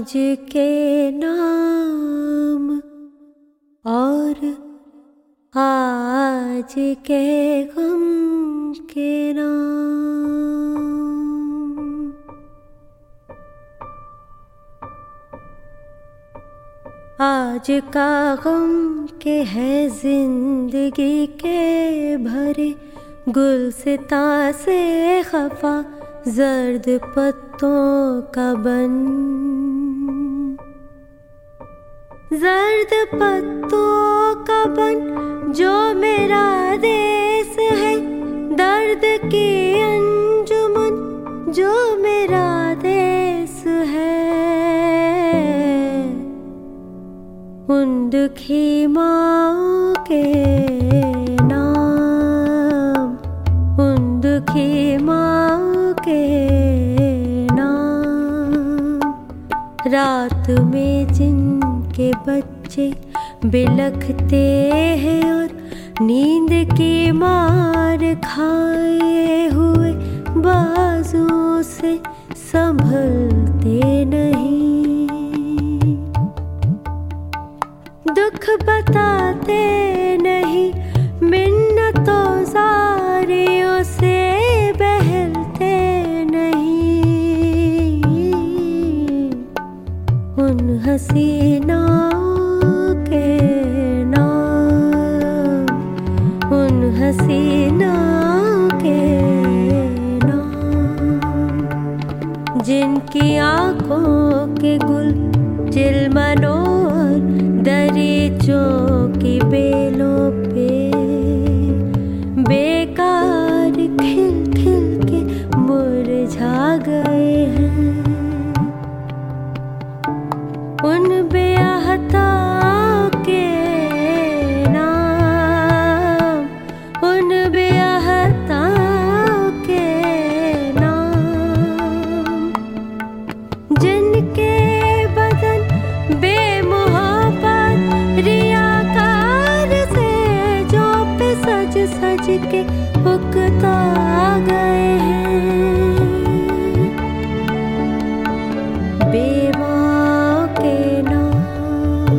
आज के नाम और आज के गम के नाम। आज का गम के है जिंदगी के भरे गुलसितां से खफा जर्द पत्तों का बन, जर्द पत्तों का बन जो मेरा देश है, दर्द की अंजुमन जो मेरा देश है। उन दुखी माँओं के नाम, उन दुखी माँओं के नाम। रात में जिनके बच्चे बिलखते हैं और नींद की मार खाए हुए बाजुओं से संभलते नहीं, दुख बताते नहीं, मिन्नतों जारियों से बहलते नहीं। उन हसीनाओं के नाम, उन हसीनाओं के नाम। जिनकी आँखों के गुल चिलमनों और दरीचों की बेलों पे बेकार खिल खिल के मुरझा गए हैं। उन बेअहताओं के नाम, उन बेअहताओं के नाम। जिनके बदन बेमुहब्बत रियाकार से जो पे सज सज के उकता गए हैं। बेवाओं के नाम,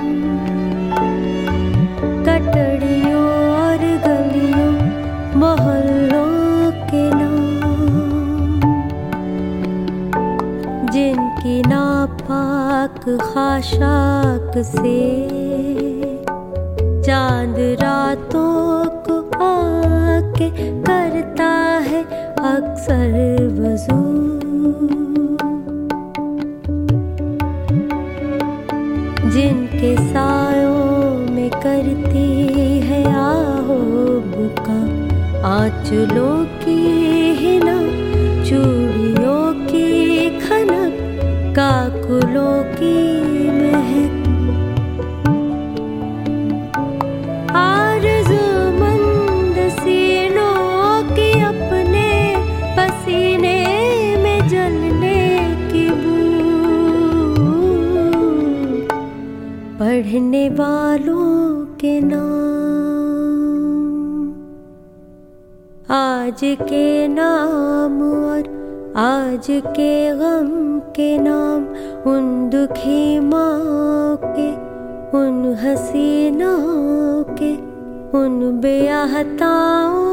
कटड़ियों और गलियों मोहल्लों के नाम। जिनकी नापाक खाशाक से चांद रातों को आके करता है अक्सर वज़ू। जिनके सायों में करती है आहो बुका आंचलों की हिना, चूड़ियों की खनक, काकुलों की महक। आरज़ूमंद सीनों की अपने पसीने में जलने की बू। पढ़ने वालों के नाम, आज के नाम और आज के गम के नाम। उन दुखी माँओं के, उन हसीनाओं के, उन बेअहताओं